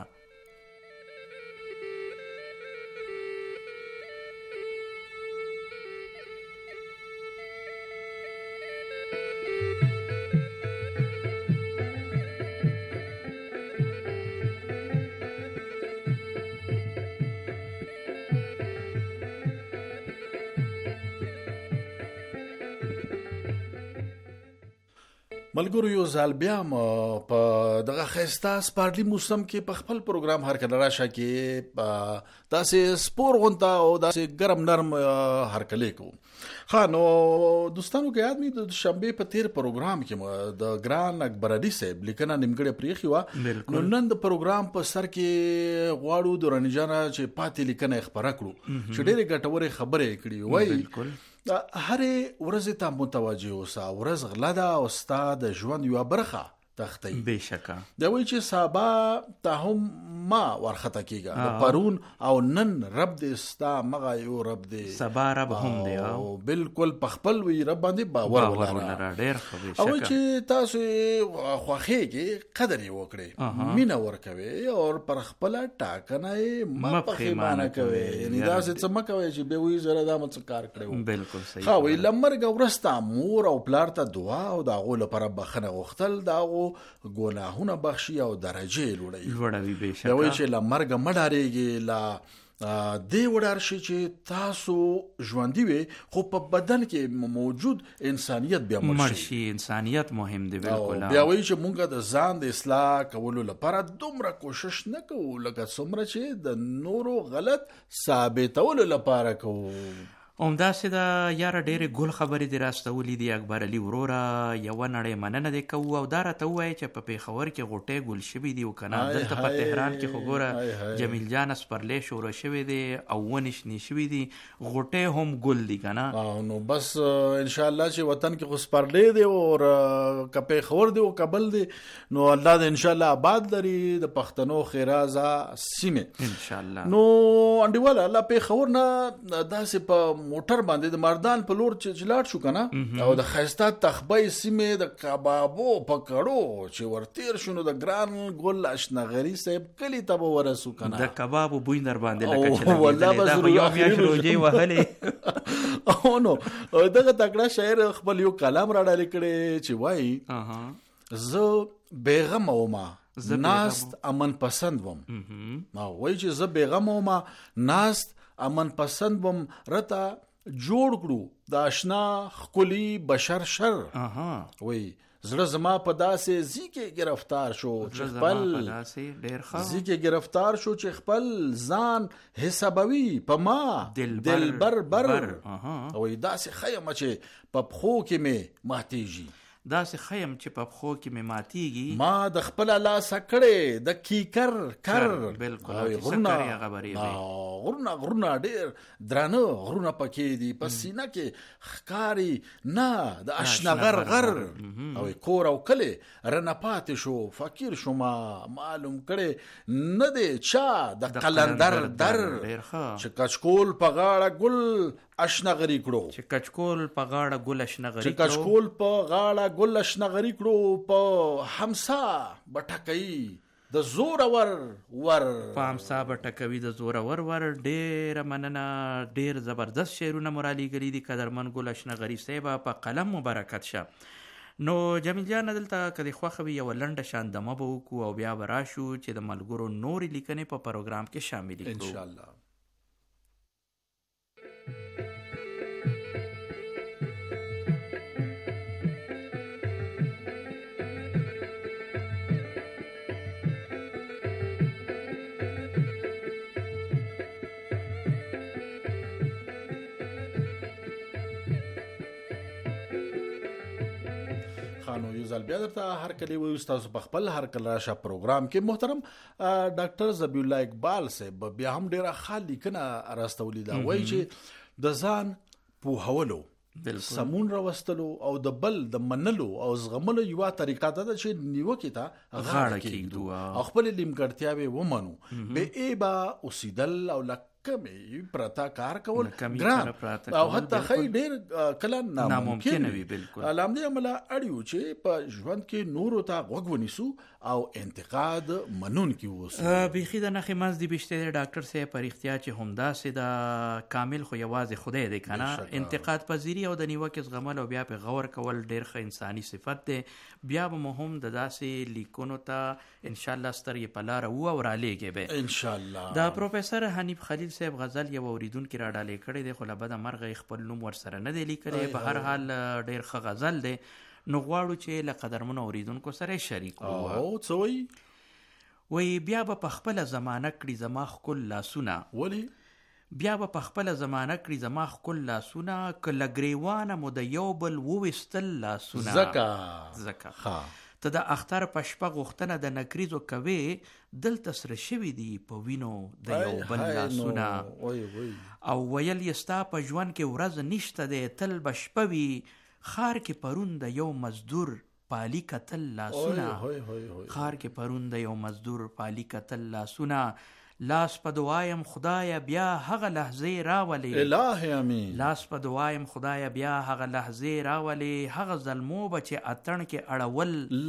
ملګرو یو ځل بیا په دغه خسته سپارلی موسم کې په خپل پروګرام هر کله راشه کې داسې سپور غونتا او داسې ګرم نرم هر کله کو. ها نو دوستانو کې یاد می د شنبه په تیر پروګرام کې د ګران اکبر علي صاحب لیکنه نیمګړې پریخي و. نو نن د پروګرام په سر کې غواړو دورانی جانا چې پاتې لیکنه خبره کړو چې ډېرې ګټورې خبرې کړې وای. هر ورځ ته متوجه اوسه، ورځ غلا ده او استاد ژوند یو برخه تختی بشکه دا وی چې سبا ته هم ما ورخته کیږي پرون او نن رب دې ستا مغه یو رب دې سبا رب هم دی او بالکل په خپل وی رب باندې باور ولرا. ډېر خو بشکه او چې تاسو خوخېږي قدر یې وکړي، مینا ورکوي او پر خپل ټاکنه مپخیمانه کوي. یعنی دا څه مکوي چې به وی زره دا مڅ کار کړو. بالکل صحیح. خو وی لمرګ ورستا مور او پلار ته دعا او دا غول پر بخنه غختل دا ګناهونه بخشي او درجه لوړوي. بهشکه وایي چې لا مرګ مډارېږي لا دی وډار شي چې تاسو ژوندۍ وي خو په بدن کې موجود انسانيت بیا مرشي. انسانيت مهم دی. بالکل. بیا وایي چې مونږ د ځان د اصلاح کولو لپاره دومره کوشش نه کوو لکه څومره چې د نورو غلط ثابتولو لپاره کوو. همداسې د یاره ډېرې ګل خبرې دې راستولي دي اکبر علي وروره. یوه نړۍ مننه دې کوو او دا راته ووایه چې په پېښور کې غوټۍ ګل شوي دي او که نه دلته په تهران کې خو ګوره جمیل جان سپرلی شوره شوی دی او ونې شنې شوي دي، غوټۍ هم ګل دي که نه. نو بس انشاءالله چې وطن کې خو سپرلی دی او که پېښور دی او کابل دی نو الله دې انشاءالله آباد لري د پښتنو خیرازه سیمې انشاءالله. نو انډیواله الله پېښور نه داسې په موټر باندې د مردان په لور چې لاړ شو کنه او د خیستا تخبې سیمه د کبابو پکړو چې ورتیر شونو د ګران ګل اشنغری صاحب کلی ته ورسو کنه د کبابو بوی در باندې لکه چې والله دا یو میاشت روزي وهلې. او نو دغه تکړه شاعر خپل یو کلام را ډالې کړي چې وای زه بیغم اوما ناست امن پسند وم. وای چې زه بیغم اوما ناست امن پسند وم رتا جوړ کړو د آشنا خولي بشر شر. وای زړه زما په داسې ځکه گرفتار شو چې خپل ځکه گرفتار شو چې خپل ځان حسابوي په ما دلبر بر او داسې خیم چې په پخو کې مې ماتیږي داسې خیم چې په پخو کې مې ماتیږي ما د خپل لاس کړې د کیکر کر بالکل غرونه ډېر درانه غرونه پکې دي په سینه کې ښکاري نه د اشنغر غر او کور او کلی رنه پاتې شو فقیر شوما معلوم کړې نه دی چا د قلندر در چې کچکول په غاړه ګل اشنغری کړو چې کچکول په غاړه ګل اشنغری چې کچکول په غاړه ګل اشنغری کړو په همسا بټکئی د زور ور په همسا بټکوي د زور ور ډیر مننه ډیر زبردست شعرونه مرالي غلي دي قدرمن ګل اشنغری صاحب په قلم مبارکت شه نو جمیل جان دلته کدي خوخوي یو لنډه شان دمه به وکړو او بیا به راشو چې د ملګرو نورې لیکنې په پروګرام کې شامل کړو ان شاء الله. نو یو ځل بیا درته هر کلی وایو تاسو په خپل هر کله راشه پروګرام کې محترم ډاکټر ذبیح الله اقبال صاحب بیا هم ډیره خالی کنه راستولې دا وایي چې د ځان پوهولو سمون راوستلو او د بل د منلو او زغملو یو طریقه ده چې نیوکه ته غاړه کېږدو او خپل لیمګړتیاوې ومنو به ای با اوسیدل او کمی پرتا کار کول ګران او حتی خی ډیر کله ناممکن وي بالکل علامه عمله اړیو چې په ژوند کې نورو ته غوږ ونیسو او انتقاد منون کې ووسو بيخي د نخې منځ دی بشته ډاکټر صاحب پر اختیار چې همدا سي د کامل خو یوازې خدای دی کنه انتقاد پذیری او د نیوکه زغمل او بیا په غور کول ډیر ښه انساني صفت دی بیا به مهم د داسې لیکونو ته ان شاء الله سترې په لار او ورالېږي به ان شاء الله دا پروفیسور حنیف خلیل صاحب غزل یو اوریدونکو را ډالې کړی دی خو له بده مرغه خپل نوم ورسره نه دی لیکلی په هر حال ډیر ښه غزل دی نو غواړو چې له قدرمنو اوریدونکو سره شریک وو وی بیا به په خپله زمانه کړي زما ښکل لاسونه ولې بیا به په خپله زمانه کړي زما ښکل لاسونه که له ګریوانه مو د یو بل وویستل لاسونه ځکه ته د اختر په شپه غوښتنه د نکریزو کوې دلته سره شوي دي په وینو د یو بل لاسونه او ویل یې ستا په ژوند کې ورځ نشته دی تل به شپه وي ښار کې پرون د یو مزدور پالي کتل لاسونه ښار کې پرون د یو مزدور پالي کتل لاسونه لاس په دعایم خدایا بیا هغه لحظه راولې الهی امین لاس په دعایم خدایا بیا هغه لحظه راولې هغه ظلمو بچ اتن کې اړول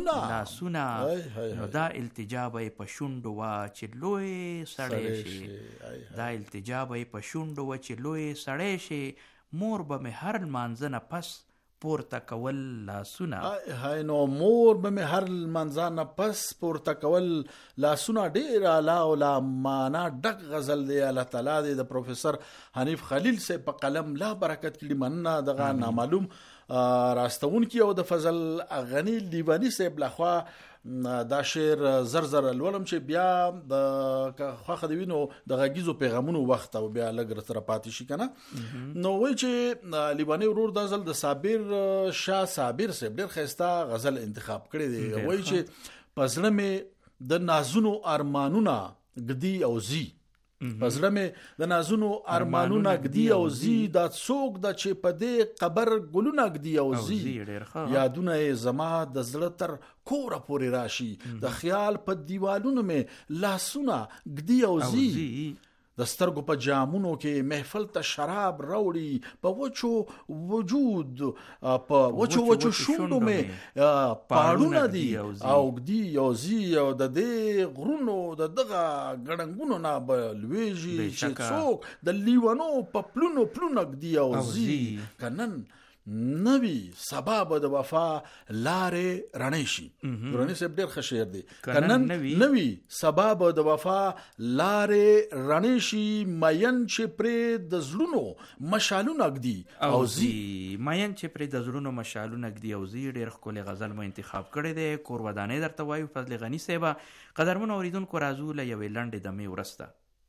لاسونه نو دا التجابه په شونډو وا چې لوی سړی شي دا التجابه په شونډو وا چې لوی سړی شي مور به مې هر مانځنه پس پورته کول لاسونه هاي نو مور به مې هر منځانه پس پورته کول لاسونه ډیر اعلی او لا معنا ډک غزل دی الله تعالی دی د پروفیسور حنیف خلیل سے په قلم لا برکت کړي مننه دغه نامعلوم راستون کی او د فضل غنی لیوانی صاحب لخوا دا شعر زر زر الولم چې بیا د خوخه دی وینو د غږیزو پیغامونو وخت او بیا لګر تر پاتې شي کنه نو وای چې لیوانی ورور د ځل د صابر شاه صابر صاحب ډیر خسته غزل انتخاب کړی دی وای چې پزړه می د نازونو ارمانونه غدي او زی پزړه مې د نازونو ارمانونه غدي او زی دا څوک د چې په دې قبر ګلونه غدي او زی یادونه زما د زړه تر کوره پورې راشي د خیال په دیوالونو مې لاسونه غدي او زی د سترګو په جامونو کې محفل ته شراب راوړي په وچو وجود په وچو شونډو مې پاړونه دي او غدي او زی او د دې غرونو د دغه غړنګونو نه بلويږي چې څوک د لیوانو په پلونو غدي او زی کنن نوی سبا به د وفا لارې رڼې شي. درانی صاحب ډېر ښه شعر دی. کنن نوی سبا به د وفا لارې رڼې شي، مین چې پرې د زړونو مشالونه ږدي او زی. مین چې پرې د زړونو مشالونه ږدي او زی ډېر ښکلی غزل مو انتخاب کړی دی. کور ودانۍ درته وایو فضل غني صاحبه. قدرمنو اورېدونکو راځو له یوې لنډې دمې وروسته.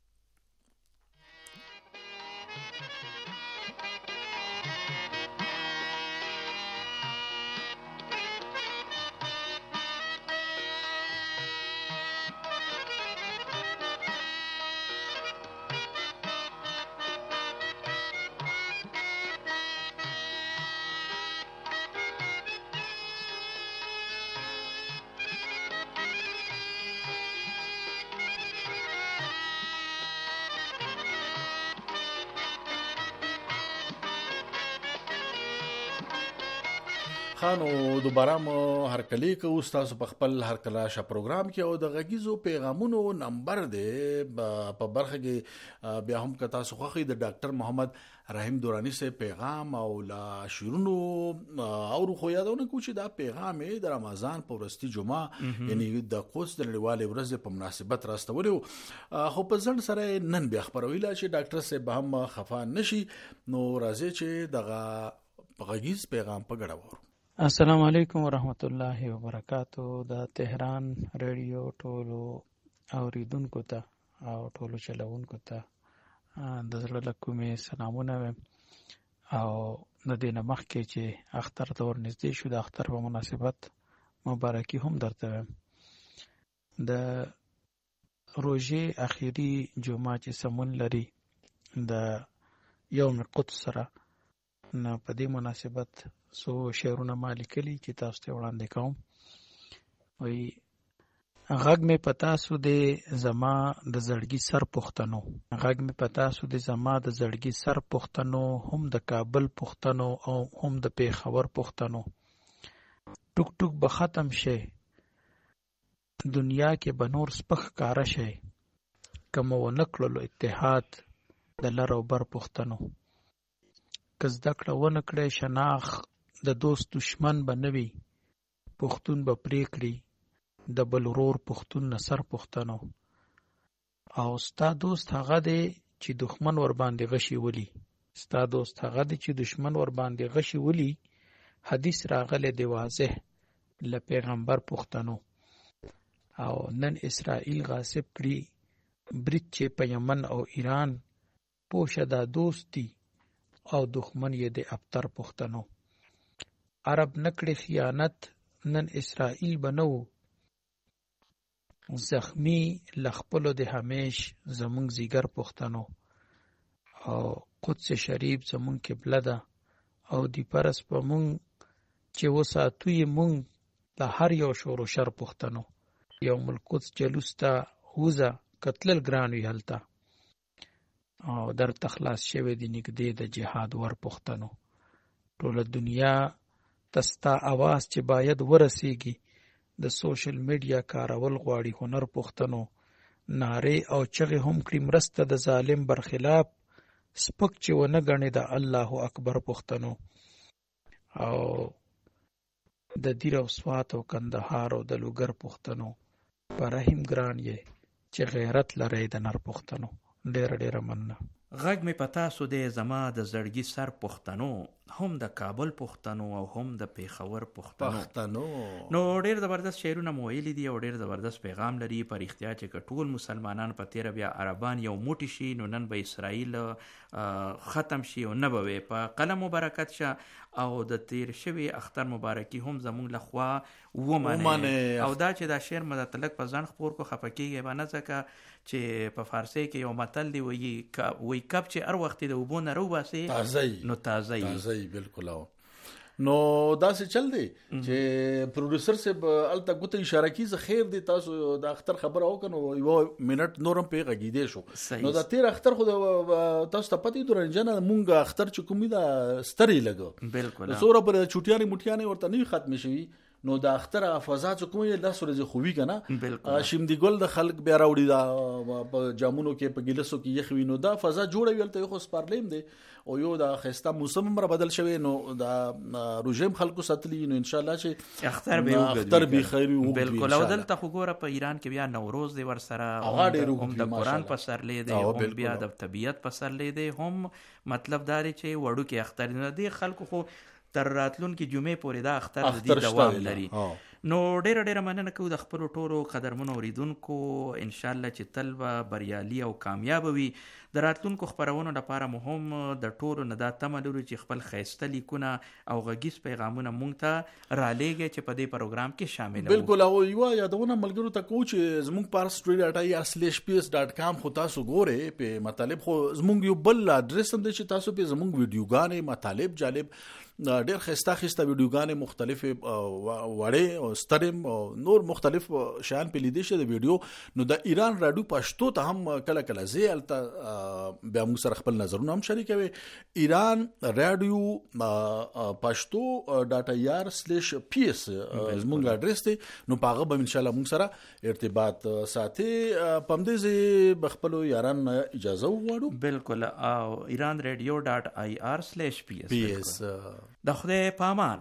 خانو دوباره مو هرکلی کوو ستاسو په خپل هرکلاشه پروګرام کې، او د غږیزو پیغامونو نمبر دی په برخه کې بیا هم که تاسو خوښئ د ډاکټر محمد رحیم دورانی سے پیغام او لا شیرونو او خو یادونه کو چې دا پیغام د رمضان په ورستي جمعه یعنی د قوس د نړیوالې ورځې په مناسبت راستولی، خو په ځنډ سره نن بیا خبروي چې ډاکټر صاحب هم خفه نشي. نو راځي چې دغه غږیز پیغام په ګډه وورو. السلام علیکم ورحمت الله وبرکاتو. د تهران ریډیو ټولو اوریدونکو ته او ټولو چلوونکو ته د زړه له کومې سلامونه وایم، او د دې نه مخکې چې اختر ته ورنږدې شو، د اختر په مناسبت مبارکي هم درته وایم. د روژې اخیری جمعه چې سمون لري د یوم قدس سره، نه په دې مناسبت سو شعرونه ما لیکلي چې تاسو ته وړاندې کوم. وایي غږ مې په تاسو د زما د زړګي سر پښتنو، غږ مې په تاسو د زما د زړګي سر پښتنو، هم د کابل پښتنو او هم د پیښور پښتنو. ټوک ټوک به ختم شي دنیا کې به نور سپخ کاره شي، که مو ونه کړلو اتحاد د لر او بر پښتنو. که زده کړه ونه کړی شناخت د دوست دشمن به نه وي، پښتون به پرې کړي د بل ورور پښتون نه سر پښتنو. او ستا دوست هغه دی چې دښمن ور باندې غشي ولي، ستا دوست هغه دی چې دشمن ور باندې غشي ولي. حدیث راغلی دی واضح له پیغمبر پښتنو. او نن اسرائیل غاصب کړي برید چې په یمن او ایران، پوشه دا دوست دی او دښمن یې د ابتر پښتنو. عرب نکړي خیانت نن اسرائیل بنو، زخمی لخپلو د همیش زمونږ زیګر پښتنو. او قدس شریف زمونږ قبله ده او دی پرس په مونږ چې وساتو یې مونږ د هر یو شور و شر پښتنو. یوم القدس جلوس ته وزه کتلل ګران وي هلته، او در تخلاص شوی دی نږدې د جهاد ور پښتنو. ټوله دنیا تستا आवाज چې باید ورسیږي، د سوشل میډیا کارول غواړي هنر پښتنو. ناره او چغې هم کړي مرسته د ظالم برخلاف، سپک چې ونه ګڼي د الله اکبر پښتنو. او د دیر او سوات او کندهار او د لوګر پښتنو په رحم ګران یې چې غیرت لري د نر پښتنو. ډېر ډېر مننه. غږ مې په تاسو دی زما د زړګي سر پښتنو، هم د کابل پښتنو او هم د پیښور پښتنو. نو ډېر زبردست شعرونه مو ویلي دي او ډېر زبردست پیغام لري. په رښتیا چې که ټول مسلمانان په تیره بیا عربان یو موټی شي، نو نن به اسرائیل ختم شي او نه به په قلم مبارکت شه. او د تیر شوی اختر مبارکي هم زمونږ له خوا ومنه. او دا چې دا شعر مده تلک په ځان خپور کو خپکیږي به نه، ځکه چې په فارسی کې یو متل دی وایي کب چې هر وخت د اوبو نه روباسي نو تازه بالکل. نو دا څه چل دی چې پروډوسر صاحب الته ګوته اشاره کی زه خیر دی تاسو د اختر خبره وکنو یو منټ نورم په غږیدې شو. نو دا تیر اختر خو تاسو ته پتی درنجنه مونږ اختر چې کومې دا ستري لګو، بالکل سوره پر چټیانې مټیانې ورته نه ختم شي. نو د اختر فضا چې کومه لاس ورځ خووي کنه بالکل شیمدی ګل د خلک بیا راوړي دا په جامونو کې په ګلسو کې یخوي نو دا فضا جوړوي ولته خو سپارلیم دی او یو د خسته موسم مر بدل شوی نو دا روجم خلکو ساتلی نو ان شاء الله چې اختر به خیر وي بالکل او دلته خو ګوره په ایران کې بیا نوروز دی ور سره هم د قران په سر لید هم بیا د طبيعت په سر لید هم مطلب دا چې وړو کې اختر نه دی خلکو خو تر راتلونکي جمعې پورې دا اختر دی دوام لري نو ډېر مننه کوو د خپل ټولو قدرمنو اوریدونکو ان شاء الله چې تل به بریالي او کامیاب وي د راتلونکو خبرونو لپاره مهم د ټولو نه دا تمه لرو چې خپل ښایسته لیکونه او غږیز پیغامونه مونږ ته رالېږئ چې په دې پروګرام کې شامل وو. بالکل او یو یادونه ملګرو ته کوو چې زموږ parstory.ir/ps.com خو تاسو ګورئ په مطالب خو زموږ یو بل اډرس هم دی چې تاسو په زموږ ویډیوګانې مطالب جالب ډېر خسته ویډیوګانې مختلفه وړې او سترم او نور مختلف شان په لیدې شه د ویډیو نو د ایران رادیو پښتو ته هم کله زیالته بیا موږ سره خپل نظرونه هم شریکوي ایران رادیو پښتو.ir/ps زموږ اډرس دی نو پاغه به ان شاء الله موږ سره ارتباط ساتي پمدې بخپلو یاران اجازه وغواړو بالکل او iranradio.ir/ps د خدای پامان.